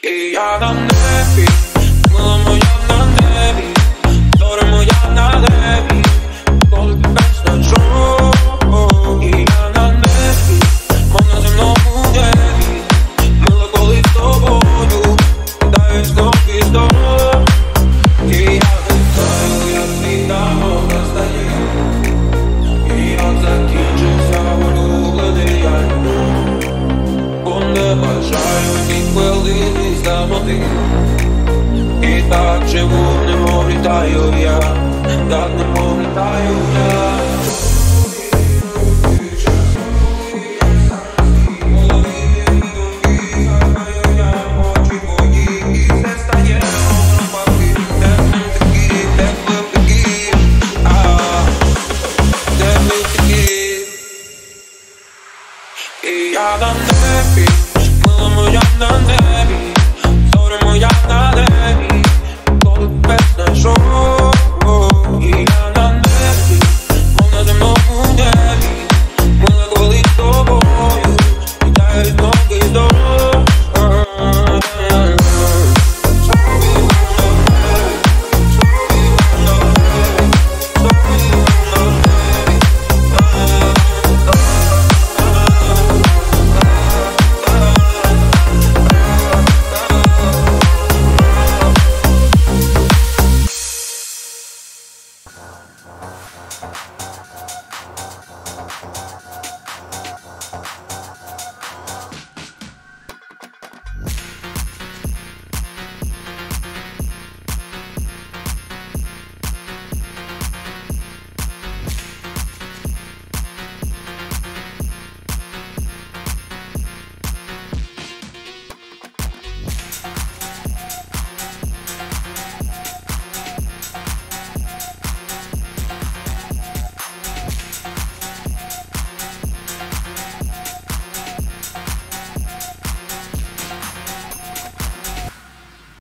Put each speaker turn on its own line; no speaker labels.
І я на небі, мила моя на небі, зоря моя на небі, коли тебе знайшов. І я на небі, мов на земному небі, мила, коли з тобою кидаюсь знов і знов. І я літаю, як літамо настає, і як закінчився улюблений альбом. Бо не бажаю ні хвилини самоти, і так живу, немов літаю я, так немов літаю я.